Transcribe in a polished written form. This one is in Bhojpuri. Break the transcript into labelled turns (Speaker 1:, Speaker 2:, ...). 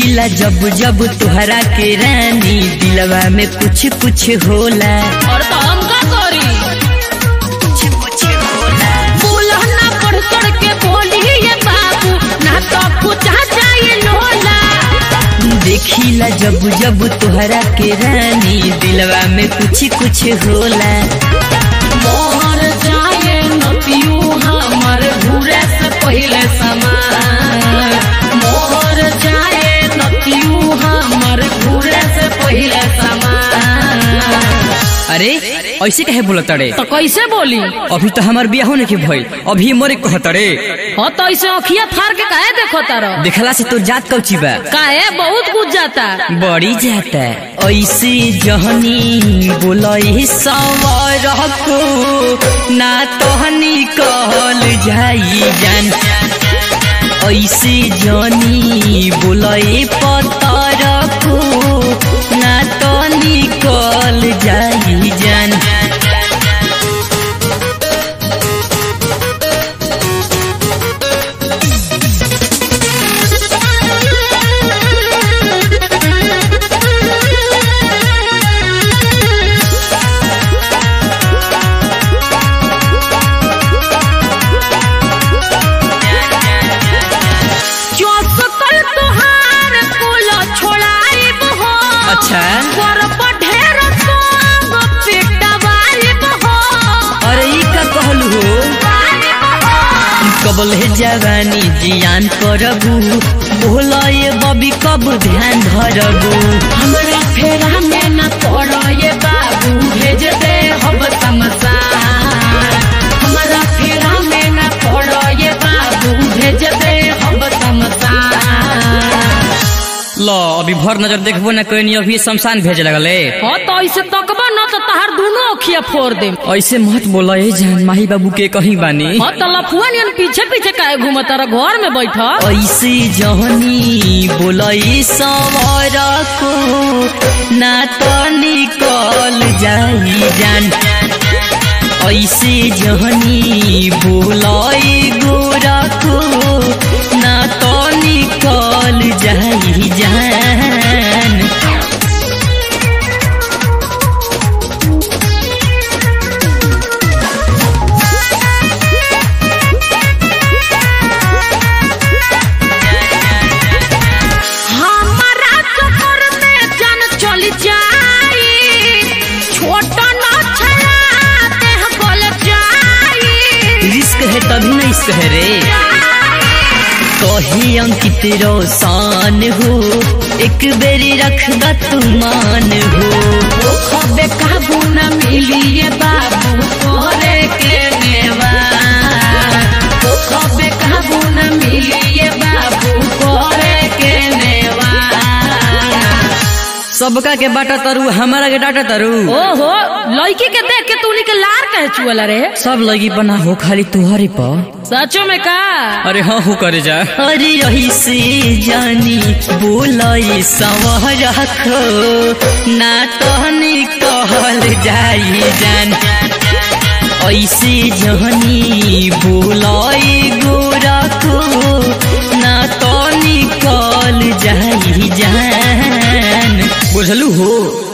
Speaker 1: देखिला जब जब तुहरा के रानी दिलवा में कुछ कुछ होला।
Speaker 2: और तो हम का करी
Speaker 1: कुछ कुछ होला।
Speaker 2: बोला ना बढ़ चढ़ के बोली ये बाबू ना तो कुछ जाए लोला।
Speaker 1: देखिला जब जब तुहरा के रानी दिलवा में कुछ कुछ होला।
Speaker 2: मोहर जाए न पियू हमर घूरे से पहले समान। मोहर जाए न पियू हमर घूरे से पहले समान।
Speaker 1: अरे ऐसे कहे बोला तड़े?
Speaker 2: तो कैसे बोली?
Speaker 1: अभी तो हमार बियाह होने के भई, अभी मोरे कहतड़े।
Speaker 2: हाँ तो ऐसे अखिया फाड़ के काहे देखो तारो?
Speaker 1: देखला से तो जात कौची बा?
Speaker 2: काहे बहुत कुछ जाता
Speaker 1: बड़ी जाता ऐसे जहनी बोलई सवर को ना तोहनी कहल जाई जान। ऐसे जनी बोलई पतर को ना तोहनी कहल जाई जान। अच्छा अरे ई का कहलू हो? कबल है जवानी जियान करबू बोला ये बबी कब ध्यान धरबू।
Speaker 2: हमरा फेरा में न पड़ो ये बाबू भेज दे हम समसान। हमरा फेरा में न पड़ो ये बाबू भेज दे हम समसान।
Speaker 1: लो अभी भर नजर देखबो ना कोई अभी शमशान भेजे लगले।
Speaker 2: हाँ तो ऐसे तकबा न तो तहार दोनों अखिया फोड़ दे।
Speaker 1: ऐसे मत बोला ये जान माही बाबू के कहीं बानी।
Speaker 2: हाँ तो लफुआ नियन पीछे पीछे काहे घूम तारा घर में बैठा?
Speaker 1: ऐसे जहनी बोलई सवर को ना तो निकल जाई जान। ऐसे जहनी बोलई गोरा को ना तो निकल जाई जान। है तभी न इश्क है रे। कही अंकित रोसान हो एक बेरी रखदा तू मान हो।
Speaker 2: खबे काबू न मिली ये बाबू तोरे के नेवा। खबे काबू न मिली ये बाबू तोरे के नेवा।
Speaker 1: सबका के बाटा तरु हमारा के डाटा तरु।
Speaker 2: ओहो लड़की के देख के तू के लार कहे चुअला रे?
Speaker 1: सब लगी बना हो खाली तुहरे पर।
Speaker 2: सचो में का?
Speaker 1: अरे हाँ हो करे जा। अरे यही से जानी बोलाई सवर रखो ना तहनी कहल जाई जान। ऐसे जहनी बोलाई गोरा को ना तहनी कहल जाई जान। बुझलू हो?